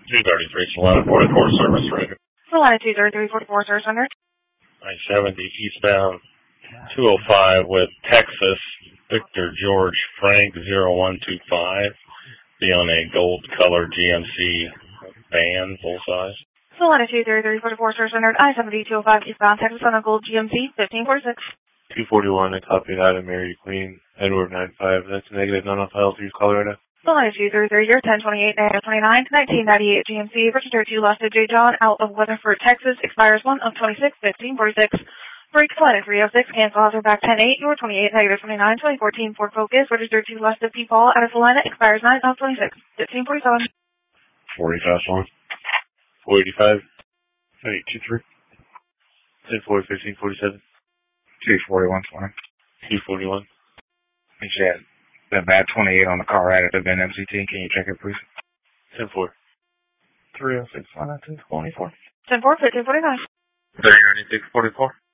233 Solana 44 service record. Solana 23344 service rendered. I-70 eastbound 205 with Texas, Victor George Frank 0125. Be on a gold color GMC van, full size. Solana 23344 service rendered. I-70 205 eastbound Texas on a gold GMC 1546. 241, I copied out of Mary Queen, Edward 95. That's negative, not on file through Colorado. Solana 233, year 1028, 29, 1998 GMC, registered to Los J. John, out of Weatherford, Texas, expires 1 of 26, 1546. Break Solana 306, cancel hazard back 108, your 28, negative 29, 2014 Ford Focus, registered to Los P. Paul, out of Solana, expires 9 of 26, 1547. 45 Solana. 485. 823. 10-4, 1547. 241 Solana. 241. You said the bad 28 on the car additive in MCT. Can you check it, please? 10-4. 306 Solana 224. 10-4, 1549. 396, 44.